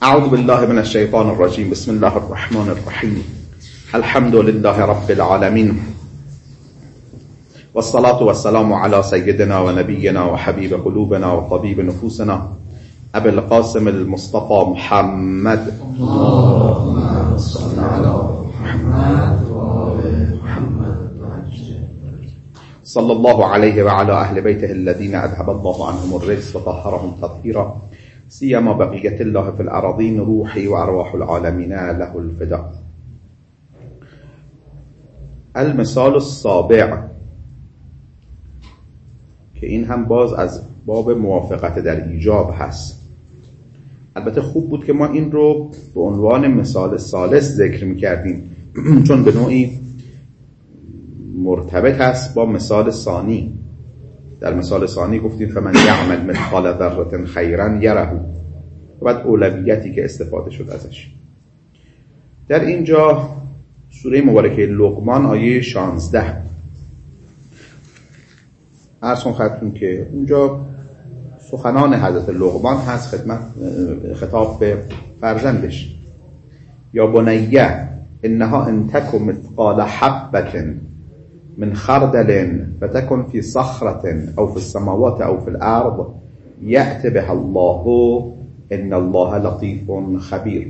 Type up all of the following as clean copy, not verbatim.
اعوذ بالله من الشیطان الرجیم. بسم الله الرحمن الرحیم. الحمد لله رب العالمین والصلاة والسلام على سيدنا ونبينا وحبيب قلوبنا وطبيب نفوسنا ابي القاسم المصطفى محمد. اللهم صل على محمد وآل محمد صلى الله عليه وعلى اهل بيته الذين اذهب الله عنهم الرجس وطهرهم تطهيرا سيما بقية الله في الأراضين روحي وأرواح العالمين له الفداء. المثال السابع که این هم باز از باب موافقت در ایجاب هست. البته خوب بود که ما این رو به عنوان مثال ثالث ذکر می‌کردیم چون به نوعی مرتبط هست با مثال ثانی. در مثال ثانی گفتیم فمن یعمل مثقال ذره خیرا یره و بعد اولویتی که استفاده شد ازش. در اینجا سوره مبارکه لقمان آیه 16 عرض کنم خدمتتون که اونجا سخنان حضرت لقمان هست خطاب به فرزندش. یا بنیه انها ان تک مثقال حبة من خردل فتكن في صخرة او في السماوات او في الارض يأت بها الله ان الله لطيف خبير.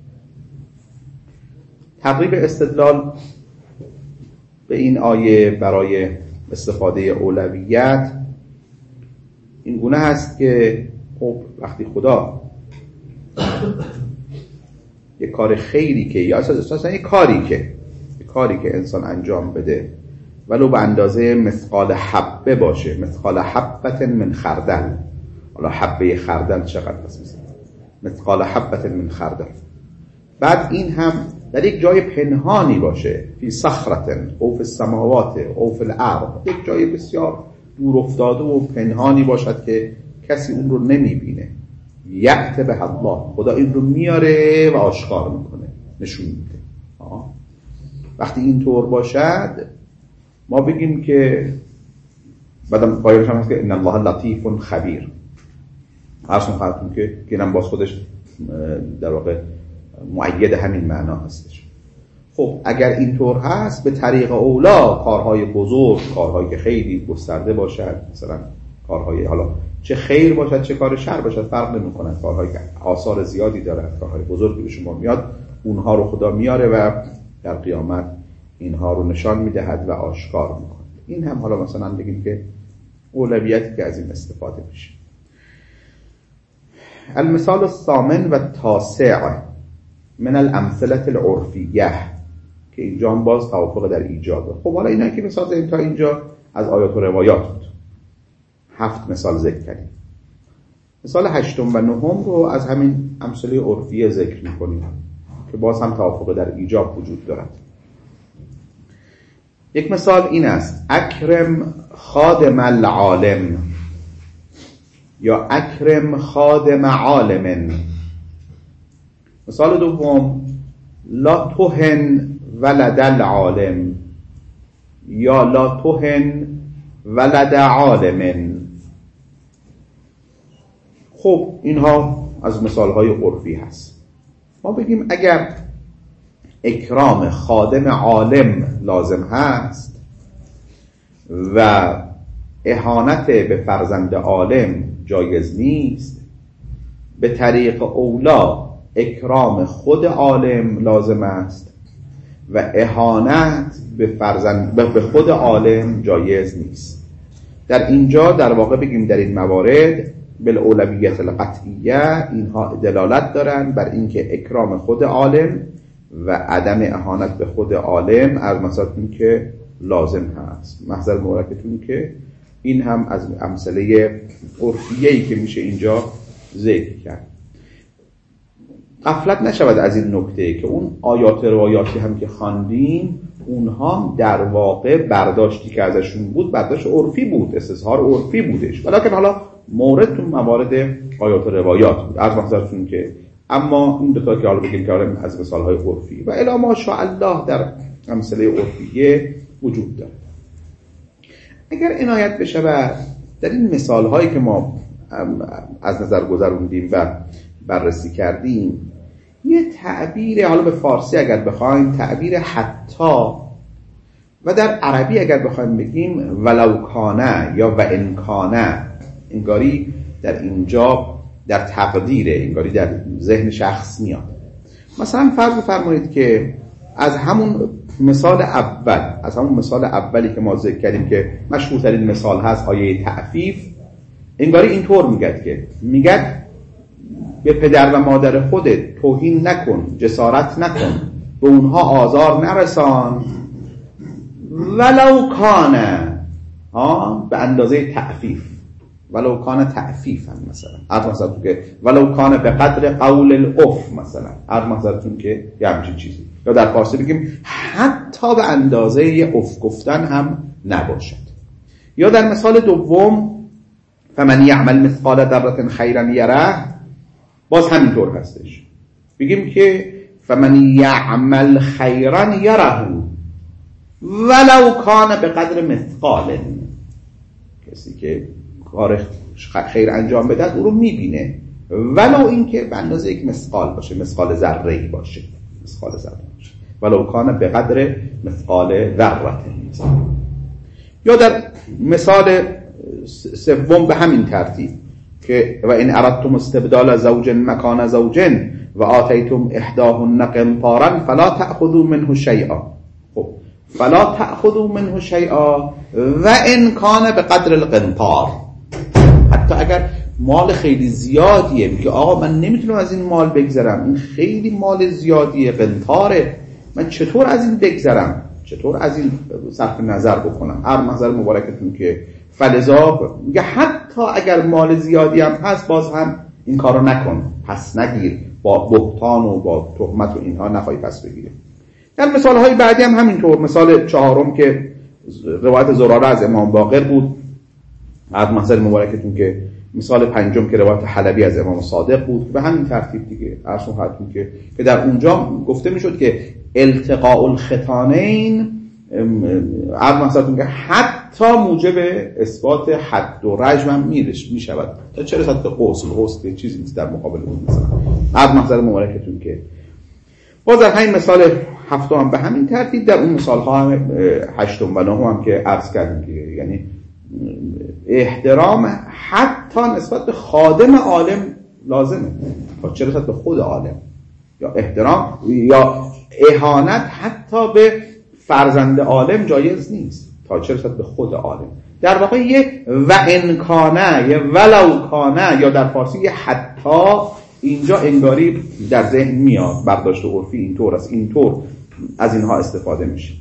تقریب استدلال به این آیه برای استفاده اولویت این گونه هست که خب وقتی خدا یک کار خیری که یا اساسا یک کاری که انسان انجام بده ولو به اندازه مثقال حبه باشه، مثقال حبة من خردل، حالا حبه خردل چقدر پس میشه؟ مثقال حبة من خردل. بعد این هم در یک جای پنهانی باشه، فی صخرة او فی السماوات او فی الارض، یک جای بسیار دور افتاده و پنهانی باشد که کسی اون رو نمیبینه. یأت به الله، خدا این رو میاره و آشکار میکنه، نشون میده. وقتی این طور باشد ما بگیم که بعدم قایلش هم هست که ان الله لطیف خبیر. اصلا خواهدتون که اینم باز خودش در واقع مؤید همین معنا هستش. خب اگر اینطور هست به طریق اولا کارهای بزرگ، کارهایی که خیلی گسترده باشد، مثلا کارهای حالا چه خیر باشد چه کار شر باشد فرق نمی‌کنه، کارهایی که آثار زیادی دارن، کارهای بزرگی به شما میاد، اونها رو خدا میاره و در قیامت اینها رو نشان میدهد و آشکار میکنه. این هم حالا مثلا بگیم که اولویتی که از این استفاده میشه. المثال الثامن و التاسع من الامثله العرفیه که اینجا هم باز توافق در ایجابه. خب حالا اینا که مثال زدیم تا اینجا از آیات و روایات بود، 7 مثال ذکر کردیم. مثال 8 و 9 رو از همین امثله عرفیه ذکر میکنیم که باز هم توافق در ایجاب وجود دارد. یک مثال این است اکرم خادم العالم یا اکرم خادم عالم. مثال دوم لا تهن ولد العالم یا لا تهن ولد عالم. خب اینها از مثالهای عرفی هست. ما بگیم اگر اکرام خادم عالم لازم هست و اهانت به فرزند عالم جایز نیست، به طریق اولا اکرام خود عالم لازم است و اهانت به خود عالم جایز نیست. در اینجا در واقع بگیم در این موارد بالاولویت القطعیه اینها دلالت دارن بر اینکه اکرام خود عالم و عدم اهانت به خود عالم از مثالتون که لازم هست. محضر مبارکتون که این هم از امثله عرفیه‌ای که میشه اینجا ذکر کرد. غفلت نشود از این نکته که اون آیات روایاتی هم که خواندیم اونها در واقع برداشتی که ازشون بود برداشت عرفی بود، استظهار عرفی بودش، ولیکن حالا مورد تو موارد آیات و روایات بود. از محضرتون که اما این دوتا که حالا بگیم که از مثالهای عرفی و الی ما شاء الله در امثله عرفیه وجود داره. اگر عنایت بشه در این مثالهایی که ما از نظر گذروندیم و بررسی کردیم، یه تعبیر، حالا به فارسی اگر بخوایم تعبیر حتی، و در عربی اگر بخوایم بگیم ولو کانه یا و ان کانه، انگاری در اینجا در تقدیره، انگاری در ذهن شخص میاد. مثلا فرض فرمایید که از همون مثال اولی که ما ذکر کردیم که مشهورترین مثال هست آیه تعفیف، انگاری اینطور میگه به پدر و مادر خودت توهین نکن، جسارت نکن، به اونها آزار نرسان، ولو کانه، به اندازه تعفیف، ولو کانه تعفیف هم مثلا که ولو کانه به قدر قول الاف، مثلا که یه همچین چیزی، یا در فارسی بگیم حتی به اندازه اف گفتن هم نباشد. یا در مثال دوم فمن یعمل مثقال ذره خیرا یره، باز همینطور هستش، بگیم که فمن یعمل خیرا یره ولو کان به قدر مثقال، کسی که کار خیر انجام بده او رو میبینه، ولو اینکه به اندازه یک مثقال باشه، مثقال ذره‌ای باشه، ولو کان به قدر مثقال ذره. یا در مثال سوم به همین ترتیب که و ان اردتم استبدال زوج مکان زوج و آتیتم احداهن قنطارا فلا تأخذوا منه شیئا. خب فلا تأخذوا منه شیئا و ان کان به قدر القنطار، حتی اگر مال خیلی زیادیه، میگه آقا من نمیتونم از این مال بگذرم، این خیلی مال زیادیه، قنطاره، من چطور از این بگذرم، چطور از این صرف نظر بکنم؟ هر نظر مبارکتون که فلذا میگه حتی اگر مال زیادی هم هست باز هم این کارو نکن، پس نگیر، با بهتان و با تهمت و اینها نخوای پس بگیری. در مثالهای بعدی هم همینطور. مثال چهارم که روایت زراره از امام باقر بود، از محضر مبارکتون که مثال پنجم که روایت حلبی از امام صادق بود، به همین ترتیب دیگه ارسون حتون که در اونجا گفته میشد که التقاء الختانین مثلا که حتی موجب اثبات حد و رجم هم میشود، تا چه رسد به غسل چیزی نیست در مقابل اون. مثلا از محضر مبارکتون که باز در همین مثال هفتم هم به همین ترتیب، در اون مثال ها هم هشتم و نهم هم که عرض کردیم که یعنی احترام حتی نسبت به خادم عالم لازمه، تا چه رسد به خود عالم، یا احترام یا اهانت حتی به فرزند عالم جایز نیست، تا چه رسد به خود عالم. در واقع یه و انکانه، یه ولو کانه، یا در فارسی یه حتی، اینجا انگاری در ذهن میاد، برداشت عرفی اینطور است، اینطور از اینها استفاده میشه.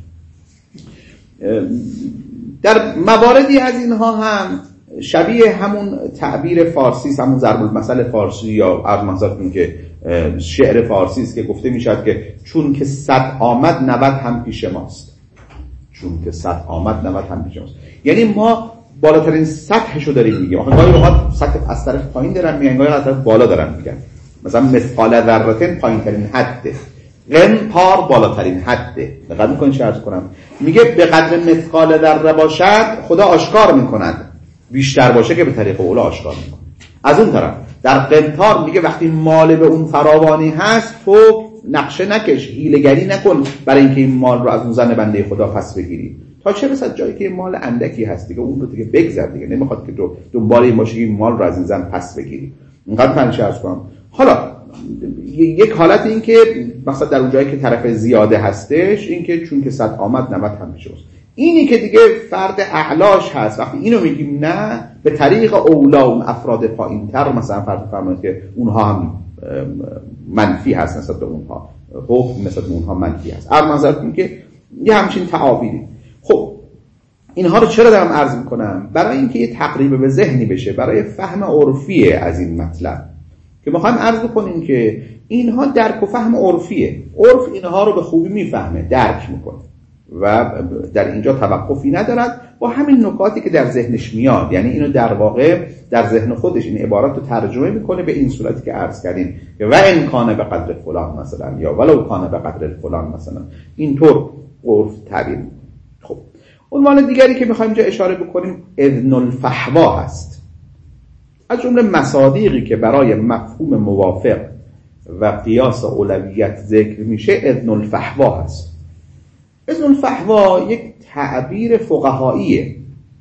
در مواردی از اینها هم شبیه همون تعبیر فارسی است، همون ضرب المثل فارسی یا از منظورتون که شعر فارسی است که گفته میشد که چون که 100 آمد 90 هم پیش ماست. چون که 100 آمد 90 هم پیش ماست، یعنی ما بالاترین سطحشو داریم میگیم. آخه گاهی اوقات سطح از طرف پایین دارن میگن، گاهی از طرف بالا دارن میگن. مثلا مثقال ذره پایین ترین حده، قنطار بالاترین حده. دقت میکنین چه عرض کنم؟ میگه به قدر مثقال ذره باشد خدا آشکار میکند، بیشتر باشه که به طریق اولا آشکار میکنه. از اون طرف در قنطار میگه وقتی مال به اون فراوانی هست تو نقشه نکش، حیله‌گری نکن برای اینکه این مال رو از اون زن بنده خدا پس بگیری، تا چه رسد جایی که مال اندکی هست دیگه اون رو دیگه بگذر دیگه، نمیخواد که تو دنبال این باشی این مال رو از این زن پس بگیری. اینقدر پنچه عرض کنم. حالا یک حالت این که مثلا در اون جایی که طرف زیاده هستش، این که چون که 100 آمد 90 هم میشه. اینی که دیگه فرد اعلاش هست، وقتی اینو میگیم نه به طریق اولا اون افراد پایین‌تر، مثلا فرض فرمایید که اونها هم منفی هست نسبت به اونها، حکم نسبت به اونها منفی هست. از نظر که یه همچین تعابیری. خب اینها رو چرا دارم عرض میکنم؟ برای اینکه یه تقریب به ذهنی بشه، برای فهم عرفیه از این مطلب که میخوایم عرض کنیم که اینها درک و فهم عرفیه. عرف اینها رو به خوبی میفهمه، درک میکنه و در اینجا توقفی ندارد با همین نکاتی که در ذهنش میاد، یعنی اینو در واقع در ذهن خودش این عبارات رو ترجمه میکنه به این صورتی که عرض کردیم و ان کان به قدر فلان مثلا، یا ولو کان به قدر فلان مثلا، اینطور عرف تعبیر. خب عنوان دیگری که میخوایم اینجا اشاره بکنیم اذن الفحوا هست. از جمله مصادیقی که برای مفهوم موافق و قیاس اولویت ذکر میشه اذن الفحوا هست. اذن الفحوا یک تعبیر فقهاییه.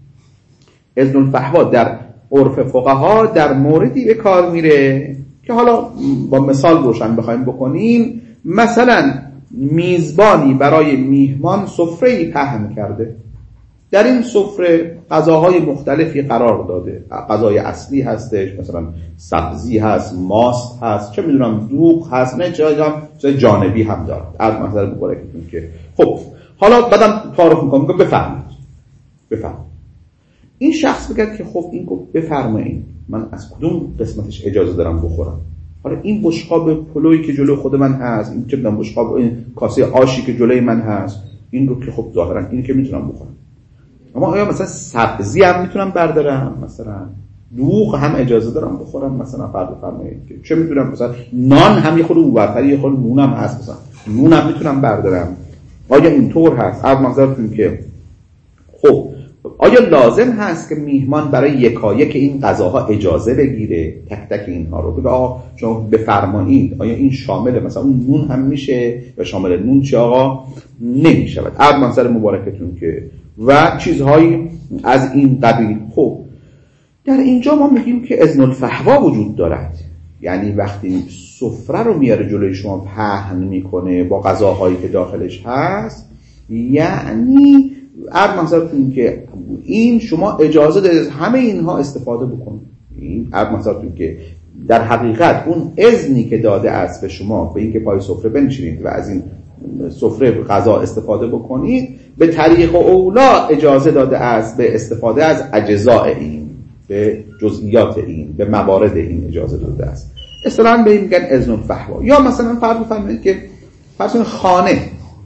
اذن الفحوا در عرف فقها در موردی به کار میره که حالا با مثال روشن بخوایم بکنیم، مثلا میزبانی برای میهمان سفره‌ای پهن کرده، در این سفره غذاهای مختلفی قرار داده، غذای اصلی هستش، مثلا سبزی هست، ماست هست، چه میدونم دوغ هست، نه چه جانبی هم داره. از منظر مبارکتون که خب حالا بعدم تعارف میکنم بفرمایید. این شخص بگه که خب این گفت بفرمایید، من از کدوم قسمتش اجازه دارم بخورم؟ حالا این بشقاب پلویی که جلوی خود من هست، این چه میدونم بشقاب، این کاسه آشی که جلوی من هست، این رو که خب ظاهرا اینی که میتونم بخورم. اما آیا مثلا سبزی هم میتونم بردارم، مثلا دوغ هم اجازه دارم بخورم، مثلا فرمایید که چه میدونم مثلا نان هم یه خورده اونورتری یه خورده نونم هست، مثلا نون هم میتونم بردارم. آیا اینطور هست؟ از منظرتون که خب آیا لازم هست که میهمان برای یکایک این غذاها اجازه بگیره، تک تک اینها رو بگه آقا شما بفرمایید؟ آیا این شامل مثلا اون نون هم میشه یا شامل نون چه آقا نمیشه؟ از منظر مبارکتون که و چیزهایی از این قبیل. خب در اینجا ما میگیم که اذن الفحوا وجود دارد، یعنی وقتی سفره رو میاره جلوی شما پهن میکنه با غذاهایی که داخلش هست، یعنی عرض منظرتون که این شما اجازه دارید همه اینها استفاده بکنید. این عرض منظرتون که در حقیقت اون اذنی که داده است به شما به اینکه پای سفره بنشینید و از این سفره غذا استفاده بکنید، به طریق اولا اجازه داده است به استفاده از اجزاء این، به جزئیات این، به موارد این اجازه داده است. اصطلاحاً به این میگن اذن الفحوا. یا مثلا فرض بفرمایید که خانه،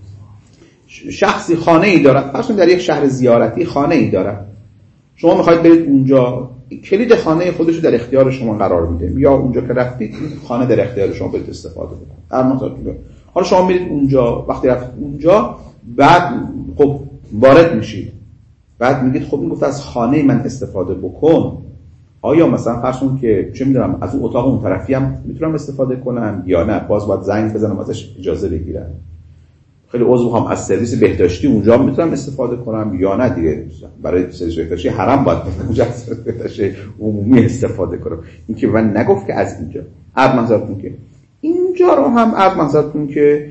شخصی خانه ای دارد، فرض در یک شهر زیارتی خانه ای دارد، شما میخواید برید اونجا، کلید خانه خودش رو در اختیار شما قرار میده، یا اونجا که رفتید خانه در اختیار شما برید استفاده بکنید. حالا شما میرید اونجا، وقتی رفتید اونجا بعد خب وارد میشید، بعد میگید خب این گفت از خانه من استفاده بکن، آیا مثلا فرض کن که چه میدونم از اون اتاق اون طرفی هم میتونم استفاده کنم یا نه، باز باید زنگ بزنم ازش اجازه بگیرم؟ خیلی عضو میخوام از سرویس بهداشتی اونجا میتونم استفاده کنم یا نه دیگه برای سرویس بهداشتی حرام باید اونجا از سرویس بهداشتی عمومی استفاده کنم؟ این که من نگفت که از اینجا. عرض منظرتون که اینجا رو هم عرض منظرتون که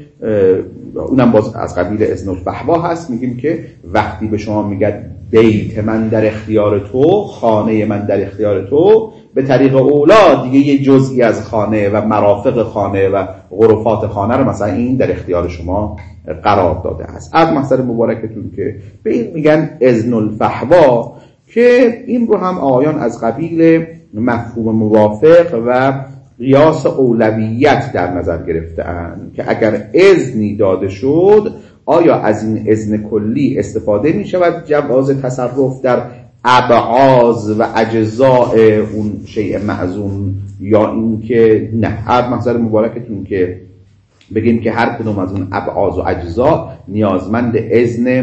اونم باز از قبیل اذن الفحوا هست. میگیم که وقتی به شما میگه بیت من در اختیار تو، خانه من در اختیار تو، به طریق اولا دیگه یه جزئی از خانه و مرافق خانه و غرفات خانه رو مثلا این در اختیار شما قرار داده است. از مصدر مبارکتون که به این میگن اذن الفحوا، که این رو هم آقایان از قبیل مفهوم موافق و قیاس اولویت در نظر گرفته‌اند که اگر اذنی داده شد آیا از این اذن کلی استفاده می شود جواز تصرف در ابعاض و اجزاء اون شیء معزوم، یا این که نه؟ هر محضر مبارکتون که بگیم که هر کدوم از اون ابعاض و اجزا نیازمند اذن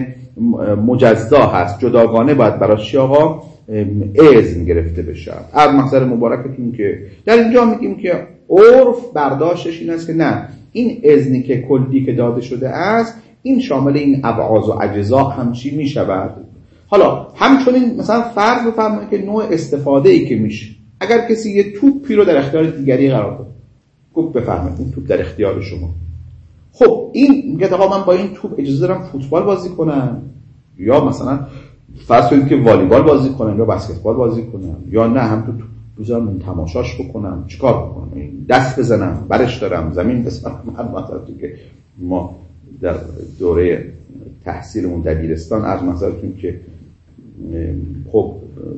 مجزا هست، جداگانه باید براش آقا اذن گرفته بشه. هر محضر مبارکتون که در اینجا میگیم که عرف برداشتش این است که نه، این اذنی که کلی که داده شده است این شامل این ابعاض و اجزا همچی می شود. حالا همچنین مثلا فرض بفرمایید که نوع استفاده ای که میشه، اگر کسی یه توپی رو در اختیار دیگری قرار داد، گفت بفرمایید این توپ در اختیار شما، خب این میگه آقا من با این توپ اجازه دارم فوتبال بازی کنم، یا مثلا فرض کنید که والیبال بازی کنم یا بسکتبال بازی کنم، یا نه هم تو توپ بزنم تماشاش بکنم، چیکار بکنم؟ دست بزنم، برش دارم، زمین بزنم. مثلا که ما در دوره تحصیلمون دبیرستان از نظرتون که خب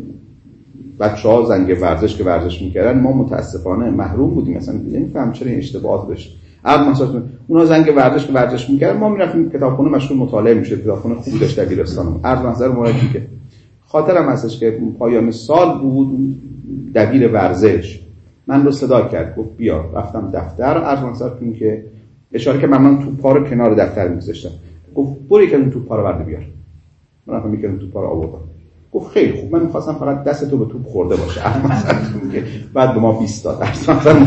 بچه‌ها زنگ ورزش که ورزش میکردن ما متاسفانه محروم بودیم، مثلا نمی‌فهم چرا این اشتباهات داشت. مثلا اونا زنگ ورزش که ورزش میکردن ما میرفتیم کتابخونه مشغول مطالعه میشد، کتابخونه خوبی داشت دبیرستانم. از نظر موردی که خاطرم هستش که پایان سال بود، دبیر ورزش من رو صدا کرد، گفت بیا. رفتم دفتر، از نظرتون که اشاره که من توپا رو کنار دفتر می‌گذاشتم، گفت برو یکم توپا رو برد بیار. من رفتم یکم توپا رو آوردم. گفت خیلی خوب، من می‌خواستم فقط دستتو به توپ خورده باشه مثلا که بعد به ما 20 تا درس مثلا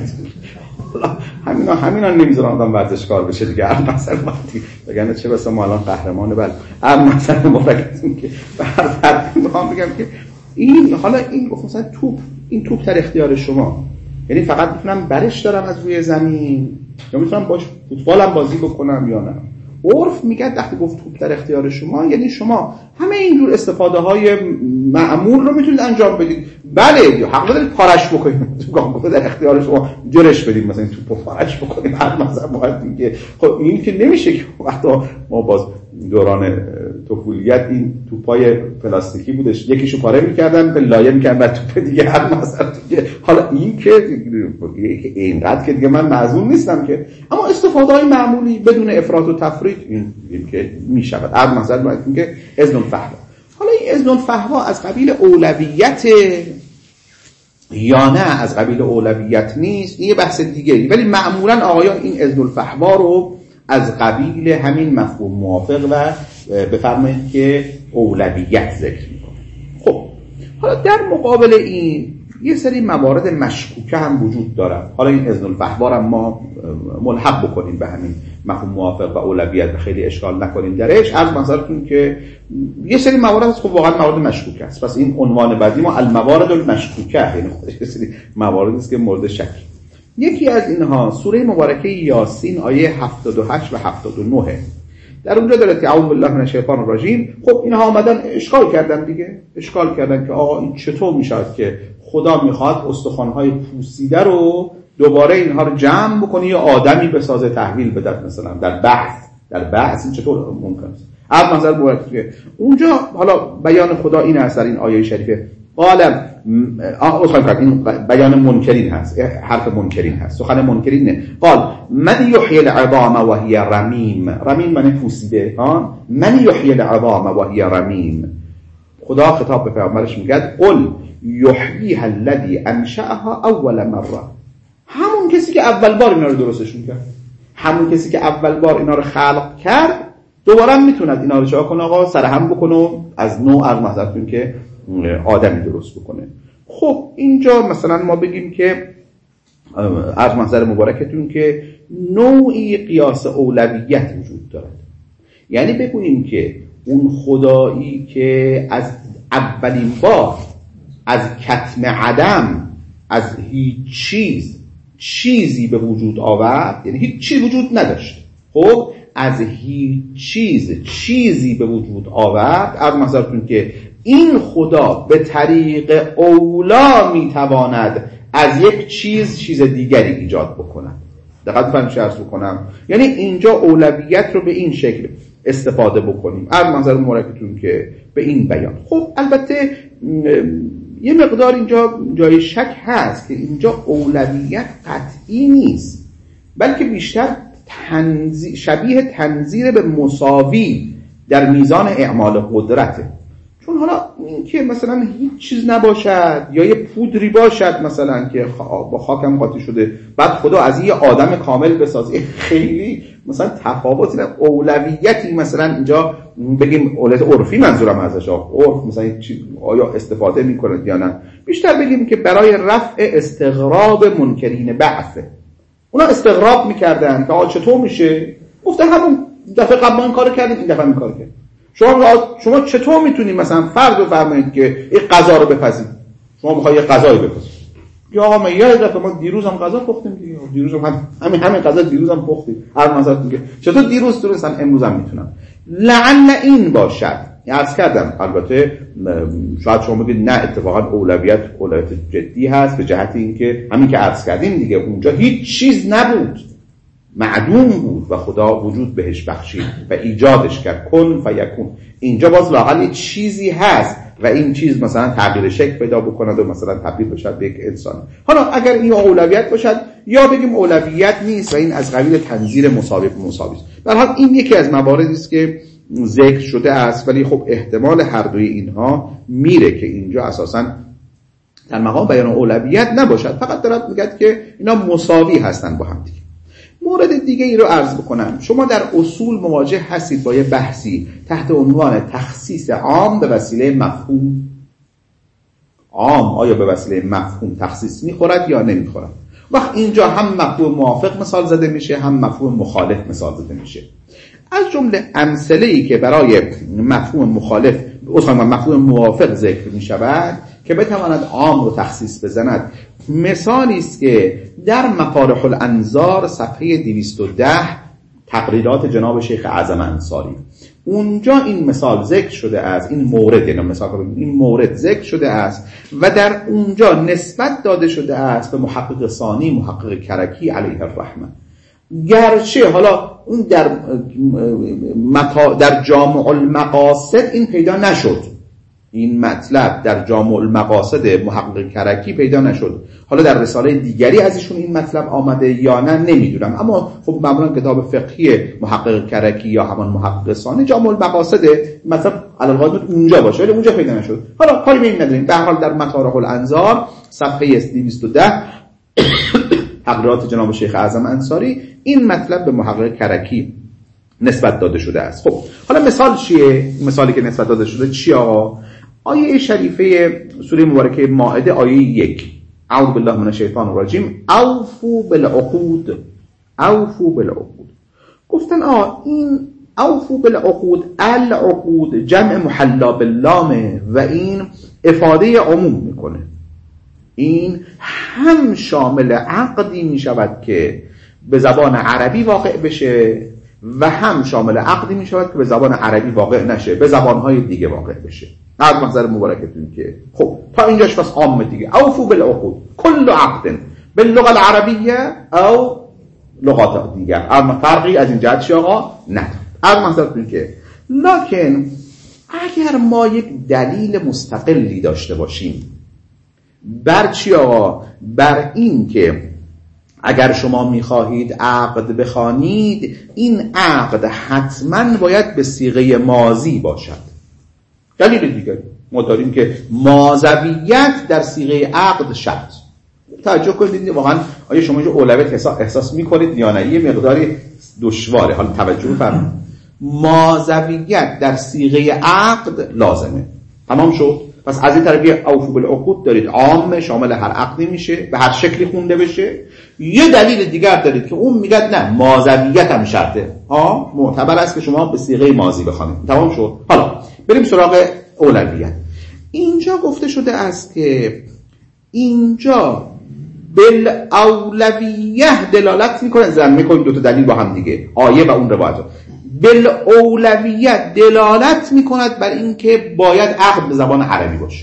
همینا نمیذارن آدم ورزشکار بشه دیگه. مثلا وقتی بگن چه بسا ما الان قهرمان بل مثلا مبارکتون که هر میخوام بگم که این حالا این گفت مثلا این توپ در اختیار شما، یعنی فقط میتونم برش دارم از روی زمین یا میتونم باش فوتبالم بازی بکنم یا نه. عرف میگه وقتی گفت توپ در اختیار شما یعنی شما همه اینجور استفاده های معمول رو میتونید انجام بدید. بله حق دارید پارش بکنید، توپ در اختیار شما جرش بدید، مثلا این توپو پارش بکنید هر مثلا باید دیگه. خب این که نمیشه که وقتا ما باز دوران طفولیت این توپای پلاستیکی بودش، یکیشو پاره میکردن به لایه میکردن بعد توپ دیگه هر مثلا دیگه. حالا این که اینقدر که دیگه من معزول نیستم که، اما استفاده های معمولی بدون افراط و تفریط این که میشود. هر مثلا باید که اذن الفهوا. حالا این اذن الفهوا از قبیل اولویت یا نه از قبیل اولویت نیست، این یه بحث دیگه، ولی معمولا آقایان این اذن الفهوا رو از قبیل همین مفهوم موافق و بفرمایید که اولویت ذکر میکنه. خب حالا در مقابل این یه سری موارد مشکوکه هم وجود داره. حالا این اذن الفهوا رو ما ملحق بکنیم به همین مفهوم موافق و اولویت و خیلی اشکال نکنیم درش. از مثلا که یه سری موارد هست خب واقعا موارد مشکوکه است، پس این عنوان بعدی ما الموارد المشکوکه، یعنی خودش یه سری مواردی است که مورد شک. یکی از اینها سوره مبارکه یاسین آیه 78 و 79 در اونجا داره که اعوذ بالله من الشیطان الرجیم. خب اینها آمدن اشکال کردن دیگه، اشکال کردن که آقا این چطور میشد که خدا میخواد استخوان‌های پوسیده رو دوباره اینها رو جمع بکنه یا آدمی بسازه تحویل بده، مثلا در بحث این چطور ممکن است؟ از نظر مبارکه اونجا حالا بیان خدا این است در این آیه شریفه، قال این بیان منکرین هست، حرف منکرین هست، سخن منکرین نه. قال من یحیی العظام وهی رمیم، رمیم معنی پوسیده، من یحیی العظام وهی رمیم. خدا خطاب به پیامبرش میگه قل یحییها الذی انشأها اول مره، همون کسی که اول بار اینا رو درستشون کرد، همون کسی که اول بار اینا رو خلق کرد دوباره میتوند اینا رو چا کنه آقا سرهم بکنه از نوع از محضرتون که آدمی درست بکنه. خب اینجا مثلا ما بگیم که از محضر مبارکتون که نوعی قیاس اولویت وجود دارد، یعنی بگوییم که اون خدایی که از اولین بار از کتم عدم از هیچ چیزی به وجود آورد، یعنی هیچ چیز وجود نداشت، خب از هیچ چیزی به وجود آورد، از محضرتون که این خدا به طریق اولا میتواند از یک چیز دیگری ایجاد بکند. دقیق فهمش عرض بکنم، یعنی اینجا اولویت رو به این شکل استفاده بکنیم از منظر مبارکتون که به این بیان. خب البته یه مقدار اینجا جای شک هست که اینجا اولویت قطعی نیست، بلکه بیشتر شبیه تنظیر به مساوی در میزان اعمال قدرته. چون حالا این که مثلا هیچ چیز نباشد یا یه پودری باشد مثلا که با خاکم قاطی شده بعد خدا از یه آدم کامل بسازه، خیلی مثلا تفاوتی نه. اولویتی مثلا اینجا بگیم اولویت عرفی منظورم ازش، عرف مثلا آیا استفاده میکنه یا نه، بیشتر بگیم که برای رفع استغراب منکرین بعثه. اونا استغراب میکردن که آقا چطور میشه، گفته همون دفعه قبل ما این کارو کردیم این دفعه این کارو کردیم. شما چطور میتونید مثلا فرض بفرمایید که این غذا رو بپزید، شما میخوای یه غذایی بپزید، یا آقا ما یه دفعه ما دیروز هم غذا پختیم دیگه، دیروز هم همین غذا دیروز هم پختیم، هر مثلا دیگه چطور دیروز درستن امروز هم میتونم. لعل این باشد، عرض کردم البته شاید شما بگید نه اتفاقا اولویت جدی هست به جهت اینکه همین که عرض کردیم دیگه اونجا هیچ چیز نبود، معدوم بود و خدا وجود بهش بخشید و ایجادش کرد، کن فیکون. اینجا باز لااقل یه چیزی هست و این چیز مثلا تغییر شکل پیدا بکند و مثلا تبدیل بشه به یک انسان. حالا اگر این اولویت باشد یا بگیم اولویت نیست و این از قبیل تنظیر مساوی به مساوی است. در حال این یکی از مواردی است که ذکر شده است، ولی خب احتمال هر دوی اینها میره که اینجا اساساً در مقام بیان اولویت نباشد، فقط دارد میگه که اینا مساوی هستن با هم دیگه. مورد دیگه ای رو عرض بکنم. شما در اصول مواجه هستید با یه بحثی تحت عنوان تخصیص عام به وسیله مفهوم. عام آیا به وسیله مفهوم تخصیص میخورد یا نمیخورد؟ وقت اینجا هم مفهوم موافق مثال زده میشه، هم مفهوم مخالف مثال زده میشه. از جمله امثله‌ای که برای مفهوم مخالف مفهوم موافق ذکر میشود که بتواند عام رو تخصیص بزند، مثالی است که در مفارح الانظار صفحه 210 تقریرات جناب شیخ اعظم انصاری، اونجا این مثال ذکر شده است، این مورد، یعنی مثال این مورد ذکر شده است و در اونجا نسبت داده شده است به محقق ثانی، محقق کرکی علیه الرحمه. گرچه حالا اون در جامع المقاصد این پیدا نشد، این مطلب در جامع المقاصد محقق کرکی پیدا نشد، حالا در رساله دیگری ازشون این مطلب آمده یا نه نمیدونم، اما خب معمولا کتاب فقهی محقق کرکی یا همان محقق ثانی جامع المقاصد مثلا علالقاعده اونجا باشه، ولی اونجا پیدا نشد. حالا کاری به این نداریم. به هر حال در مطارح الانظار صفحه 210 تقریرات جناب شیخ اعظم انصاری این مطلب به محقق کرکی نسبت داده شده است. خب حالا مثال چیه؟ مثالی که نسبت داده شده چیه آقا؟ آیه شریفه سوره مبارکه مائده آیه 1 اعوذ بالله من الشیطان الرجیم اوفوا بالعقود. اوفوا بالعقود گفتن این اوفوا بالعقود، العقود جمع محلا باللام و این افاده عموم میکنه. این هم شامل عقدی می شود که به زبان عربی واقع بشه و هم شامل عقدی می شود که به زبان عربی واقع نشه، به زبانهای دیگه واقع بشه. از منظر مبارکتون که خب تا اینجاش پس عامه دیگه. اوفوا بالعقود کل عقد باللغه العربیه او لغات دیگر، اما فرقی از این جهت چی آقا نداره. از منظرتون که لکن اگر ما یک دلیل مستقلی داشته باشیم بر چی آقا؟ بر این که اگر شما میخواهید عقد بخوانید این عقد حتما باید به صیغه ماضی باشد. دلیل دیگه ما داریم که ماضویت در صیغه عقد شرط. توجه کنید واقعا آیا شما اینجا اولویت احساس میکنید یا نه؟ یه مقداری دشواره. حالا توجه فرمایید. ماضویت در صیغه عقد لازمه. تمام شد. پس از این طرفی اوفوا بالعقود دارید عام شامل هر عقدی میشه، به هر شکلی خونده بشه. یه دلیل دیگر دارید که اون میگه نه ماضویت هم شرطه، معتبر است که شما به صیغه ماضی بخوانید. تمام شد. حالا بریم سراغ اولویت. اینجا گفته شده است که اینجا بالاولویه دلالت میکنه، زن میکنیم دو تا دلیل با هم دیگه، آیه و اون روایت. بالاولویت دلالت میکند بر این که باید عقد به زبان عربی باشه.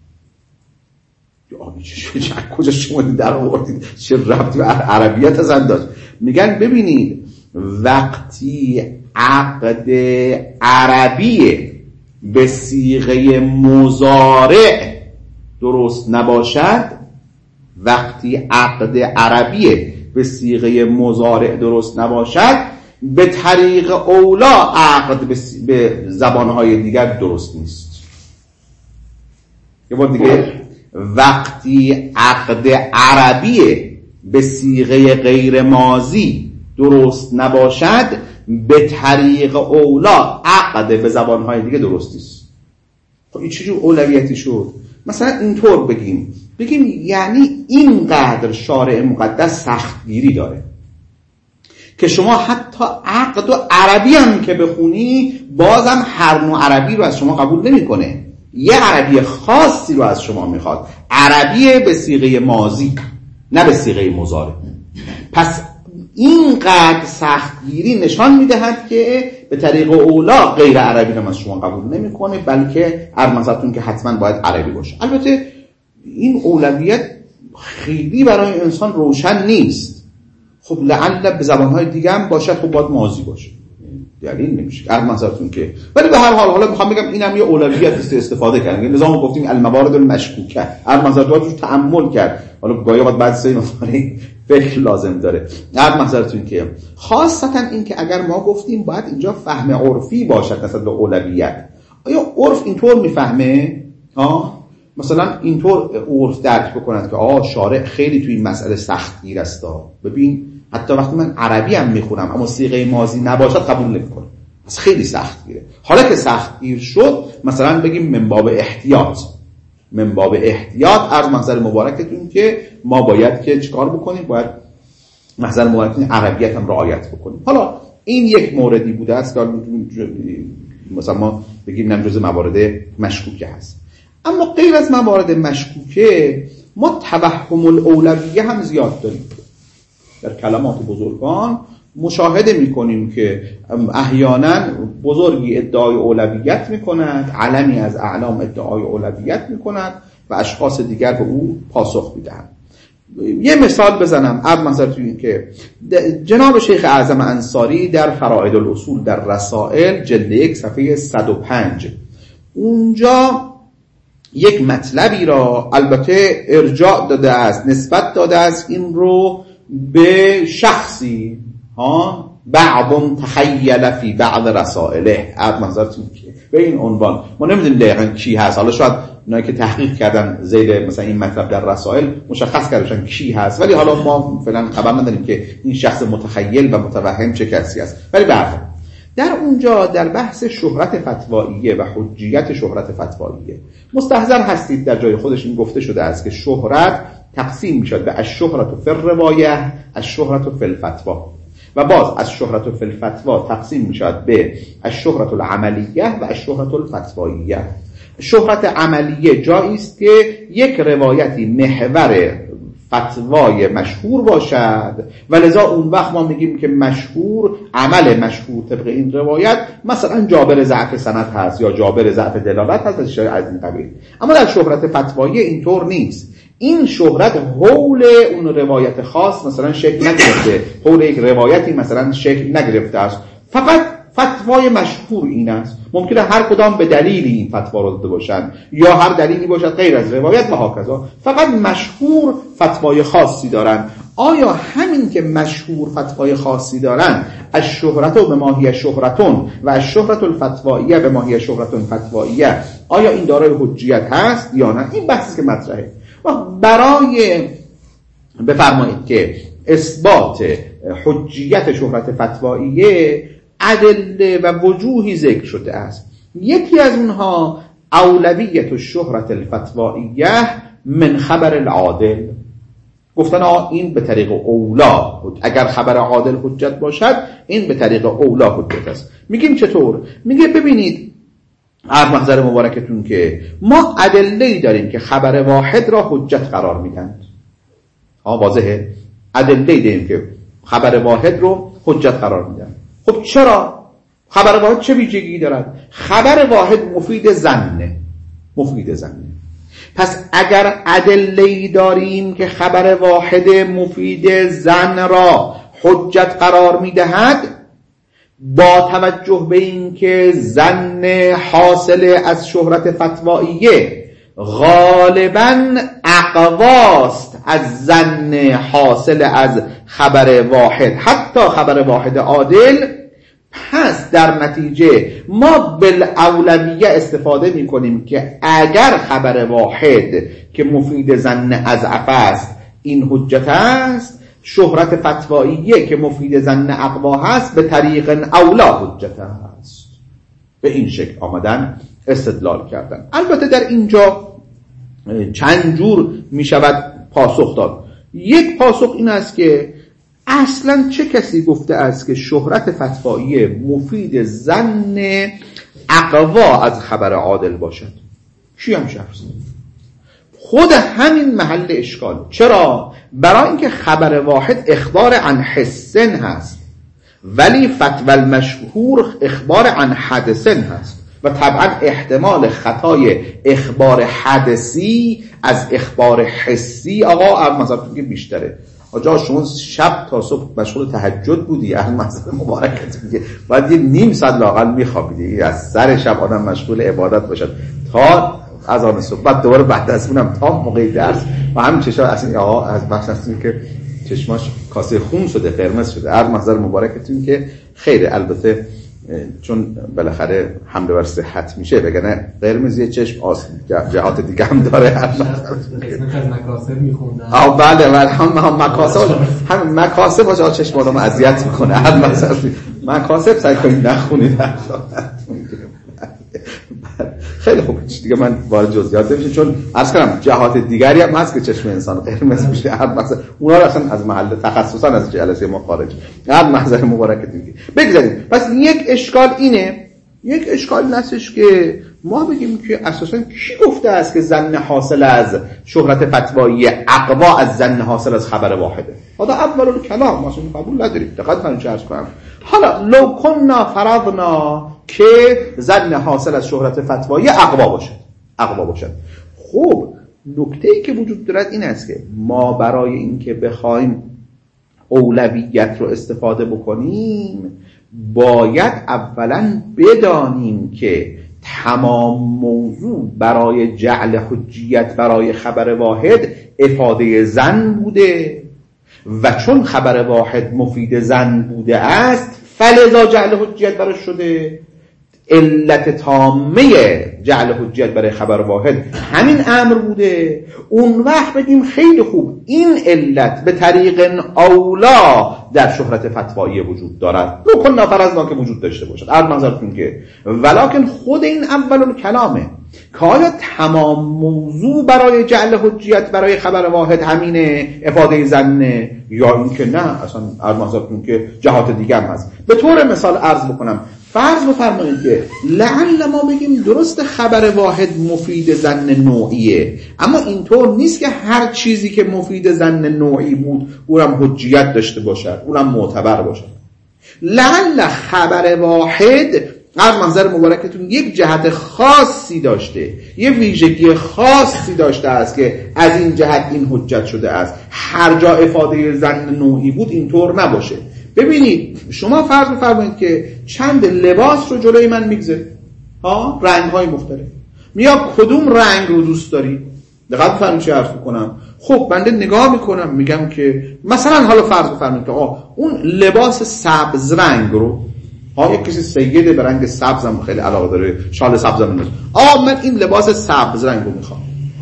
کجا شما در آوردید؟ چه ربطی به عربیت از داشت؟ میگن ببینید وقتی عقد عربی به صیغه مضارع درست نباشد، وقتی عقد عربی به صیغه مضارع درست نباشد، به طریق اولا عقد به زبانهای دیگر درست نیست. یه بار دیگه، وقتی عقد عربی به صیغه غیر ماضی درست نباشد، به طریق اولا عقد به زبانهای دیگه درست نیست. خب این چجور اولویتی شد؟ مثلا اینطور بگیم یعنی اینقدر شارع مقدس سختگیری داره که شما حتی عقد و عربی هم که بخونی بازم هر نوع عربی رو از شما قبول نمیکنه. یه عربی خاصی رو از شما میخواد، عربی به صیغه ماضی نه به صیغه مضارع. پس اینقدر سختگیری نشان میدهد که به طریق اولا غیر عربی هم از شما قبول نمیکنه، بلکه ارمزتون که حتما باید عربی باشه. البته این اولویت خیلی برای انسان روشن نیست. خب لعل به زبانهای دیگه هم باشد، خب باید ماضی باشه، دلیل نمیشه ارمزتون که. ولی به هر حال حالا میخوام بگم اینم یه اولویت است استفاده کردن. نظام گفتیم الموارد المشکوکه، ارمزتون رو تأمل کرد. حالا گاهی وقت بعد سه نفره فکر لازم داره. ارمزتون که خاصتا این که اگر ما گفتیم باید اینجا فهم عرفی باشد نسبت به اولویت. آیا عرف اینطور میفهمه؟ مثلا اینطور عرف درک بکنند که شارع خیلی توی این مسئله سختگیر است. ببین حتی وقتی من عربی هم میخونم اما صیغه ماضی نباشد قبول نمیکنم، پس خیلی سخت گیره. حالا که سخت گیر شد مثلا بگیم من باب احتیاط از محضر مبارکتون که ما باید که چیکار بکنیم، باید محضر مبارکتون عربیت هم رعایت بکنیم. حالا این یک موردی بوده است که مثلا ما بگیم نم جز موارد مشکوکه هست. اما غیر از موارد مشکوکه ما توهم الاولویه هم زیاد داریم. در کلمات بزرگان مشاهده میکنیم که احیانا بزرگی ادعای اولویت میکند، علمی از اعلام ادعای اولویت میکند و اشخاص دیگر به او پاسخ میدهند. یه مثال بزنم از منظرتون این که جناب شیخ اعظم انصاری در فرائد الاصول در رسائل جلد 1 صفحه 105 اونجا یک مطلبی را البته ارجاع داده است، نسبت داده است این رو به شخصی بعض تخیل فی بعض رسائله، از منظرتون که به این عنوان ما نمیدونیم دقیقاً کی هست. حالا شاید اونایی که تحقیق کردن زیر مثلا این مطلب در رسائل مشخص کردن کی هست، ولی حالا ما فعلا خبر نداریم که این شخص متخیل و متوهم چه کسی است. ولی بعد در اونجا در بحث شهرت فتواییه و حجیت شهرت فتواییه مستحضر هستید در جای خودش این گفته شده است که شهرت تقسیم میشد به الشهرت فی الروایه، الشهرت فی الفتوا، و باز از شهرت فی الفتوا تقسیم میشد به الشهرت العملیه و الشهرت الفتواییه. شهرت عملیه جایی است که یک روایتی محور فتوای مشهور باشد و لذا اون وقت ما میگیم که مشهور، عمل مشهور طبق این روایت مثلا جابر ضعف سند هست یا جابر ضعف دلالت هست از این قبیل. اما در شهرت فتوایی اینطور نیست. این شهرت حول اون روایت خاص مثلا شکل نگرفته، حول یک روایتی مثلا شکل نگرفته است، فقط فتوای مشهور این است. ممکنه هر کدام به دلیلی این فتوا رو داده باشند یا هر دلیلی باشد غیر از روایت و هاکذا، فقط مشهور فتوای خاصی دارند. آیا همین که مشهور فتوای خاصی دارند از شهرت و به ماهی شهرتون و از شهرت الفتواییه به ماهی شهرتون فتواییه، آیا این دارای حجیت هست یا نه؟ این بحثی که مطرحه. و برای بفرمایید که اثبات حجیت شهرت فتواییه ادله و وجوهی ذکر شده است. یکی از اونها اولویت الشهرت الفتواییه من خبر العادل. گفتن این به طریق اولا، اگر خبر عادل حجت باشد این به طریق اولا حجت است. میگیم چطور؟ میگه ببینید از محضر مبارکتون که ما ادله‌ای داریم که خبر واحد را حجت قرار میدن. واضحه؟ ادله‌ای داریم که خبر واحد رو حجت قرار میدن. خب چرا؟ خبر واحد چه ویژگی دارد؟ خبر واحد مفید ظنه. پس اگر ادله‌ای داریم که خبر واحد مفید ظن را حجت قرار میدهد، با توجه به این که ظن حاصل از شهرت فتواییه غالباً اقواست از ظن حاصل از خبر واحد، حتی خبر واحد عادل، پس در نتیجه ما بالاولویه استفاده می کنیم که اگر خبر واحد که مفید ظن اضعف است این حجت است، شهرت فتواییه که مفید ظن اقوا هست به طریق اولا حجت است. به این شکل آمدن استدلال کردن. البته در اینجا چند جور می شود پاسخ داد. یک پاسخ این است که اصلا چه کسی گفته است که شهرت فتوایی مفید ظن اقوا از خبر عادل باشد؟ کی هم شخص؟ خود همین محل اشکال. چرا؟ برای اینکه خبر واحد اخبار عن حسن هست ولی فتوی المشهور اخبار عن حدثن هست و طبعا احتمال خطای اخبار حدثی از اخبار حسی از مثلا که بیشتره. آجا شما شب تا صبح مشغول تهجد بودی، اهل مسجد مبارکت میگه باید یه نیم ساعت لااقل میخوابیدی، از سر شب آدم مشغول عبادت باشد تا اذان صبح، بعد دوباره بعد از اونم تا موقع درس و همین چشا اصلا آقا از بخش هستیم که چشماش کاسه خون شده، قرمز شده. هر محضر مبارکتون که خیره. البته چون بالاخره حمله بر صحت میشه، وگرنه قرمزی چشم جهات دیگه هم داره. قسمت از مکاسب میخوندن. بله هم مکاسب باشه چشم آدم اذیت میکنه. حد مثلا مکاسب سعی کنید نخونید. خیلی خوب دیگه من وارد جزئیات نمیشم، چون عرض کردم جهات دیگری هم هست که چشم انسان قرمز میشه. هر مثلا اونا رو اصلا از محل تخصصا از جلسه ما خارج. هر محضر مبارکت میگه بگذارید. پس یک اشکال اینه، یک اشکال نستش که ما بگیم که اساسا کی گفته است که ظن حاصل از شهرت فتوایی اقوا از ظن حاصل از خبر واحده؟ هذا اول الكلام، ما اصلا قبول نداریم. دقت کنید چه عرض کنم. حالا لو كنا فرضنا که ظن حاصل از شهرت فتوایی اقوا باشد. خب نکته‌ای که وجود دارد این است که ما برای اینکه بخوایم اولویت رو استفاده بکنیم باید اولا بدانیم که تمام موضوع برای جعل حجیت برای خبر واحد افاده ظن بوده و چون خبر واحد مفید ظن بوده است فلذا جعل حجیت براش شده. علت تامه جعل حجیت برای خبر واحد همین امر بوده. اون وقت بگیم خیلی خوب این علت به طریق اولا در شهرت فتوایی وجود دارد، رو کن نفرضنا که وجود داشته باشد. از منظرتون که ولکن خود این اول کلامه که آیا تمام موضوع برای جعل حجیت برای خبر واحد همینه افاده ظنه یا اینکه نه اصلا. از منظرتون که جهات دیگه هم هست. به طور مثال عرض بکنم، فرض بفرمایید که لعل ما بگیم درست خبر واحد مفید ظن نوعیه، اما اینطور نیست که هر چیزی که مفید ظن نوعی بود اونم حجیت داشته باشد، اونم معتبر باشد. لعل خبر واحد از منظر مبارکتون یک جهت خاصی داشته، یه ویژگی خاصی داشته است که از این جهت این حجت شده است. هر جا افاده ظن نوعی بود اینطور نباشه. ببینید شما فرض بفرمایید که چند لباس رو جلوی من میگذارید، رنگ‌های مختلف، میاد کدوم رنگ رو دوست داری؟ دقت بفرمایید چه عرض می‌کنم. خب بنده نگاه میکنم میگم که مثلا حالا فرض بفرمایید که اون لباس سبز رنگ رو یک کسی سیده به رنگ سبزم خیلی علاقه داره، شال سبزم می‌نوشه، من این لباس سبز رنگ رو میخوام.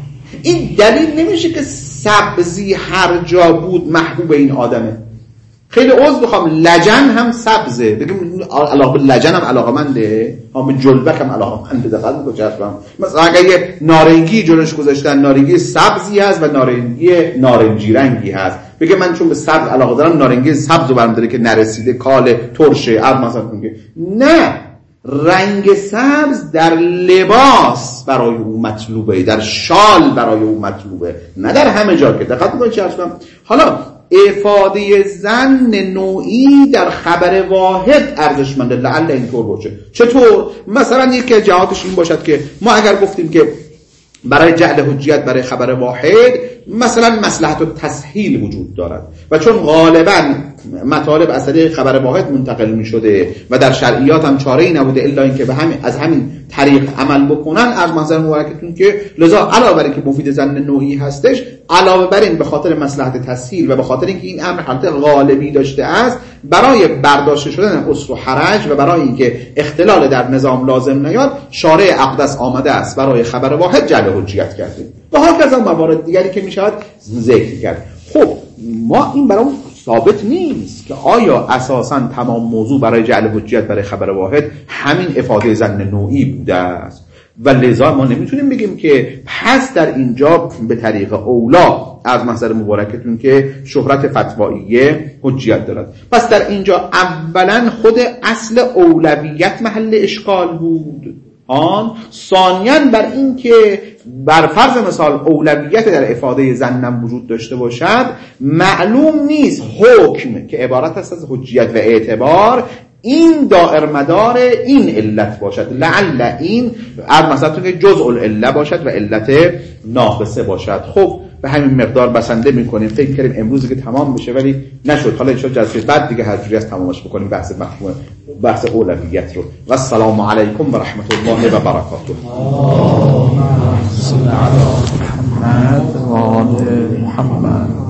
این دلیل نمیشه که سبزی هر جا بود محبوب این آدمه. خیلی عذر بخوام لجن هم سبزه، بگیم علاقه لجن هم علاقه منده، به جلبک هم علاقه منده. دقیقا میگو چشمم مثلا اگر یه نارنگی جلوش گذاشتن، نارنگی سبزی هست و نارنگی نارنجی رنگی هست، بگه من چون به سبز علاقه دارم نارنگی سبز رو برم داره که نرسیده کال ترشه. مثلا میگه نه، رنگ سبز در لباس برای او مطلوبه، در شال برای او مطلوبه، نه در همه جا. که دقت میکنید چشمم. حالا افاده ظن نوعی در خبر واحد ارزشمنده، لعل اینطور باشه. چطور؟ مثلا یکی از جهاتش این باشد که ما اگر گفتیم که برای جعل حجیت برای خبر واحد مثلا مصلحت و تسهیل وجود دارد و چون غالبا مطالب از طریق خبر واحد منتقل می شده و در شرعیات هم چاره‌ای نبوده الا اینکه از همین طریق عمل بکنن، از منظر مبارکتون که لذا علاوه بر اینکه مفید ظن نوعی هستش، علاوه بر این به خاطر مصلحت تسهیل و به خاطر اینکه این امر حالت غالبی داشته است، برای برداشته شدن عسر و حرج و برای اینکه اختلال در نظام لازم نیاد، شارع اقدس آمده است برای خبر واحد جعل حجیت کرده و هاکذا موارد دیگری که میشود ذکر کرد. خب ما این برای ثابت نیست که آیا اساساً تمام موضوع برای جعل حجیت برای خبر واحد همین افاده ظن نوعی بوده است و لذا ما نمیتونیم بگیم که پس در اینجا به طریق اولا از محضر مبارکتون که شهرت فتواییه حجیت دارد. پس در اینجا اولا خود اصل اولویت محل اشکال بود، ثانیاً بر این که بر فرض مثال اولویت در افاده ظنم وجود داشته باشد، معلوم نیست حکم که عبارت است از حجیت و اعتبار این دائر مدار این علت باشد. لعل این مثلا که جزء العله باشد و علت ناقصه باشد. خب به همین مقدار بسنده میکنیم. فکر کردیم امروز که تمام بشه ولی نشد. حالا ان شاء الله جلسه بعد دیگه هر جوری از تمامش بکنیم بحث اولویت رو. و السلام علیکم و رحمت الله و برکاته. صلی علی محمد و آل محمد.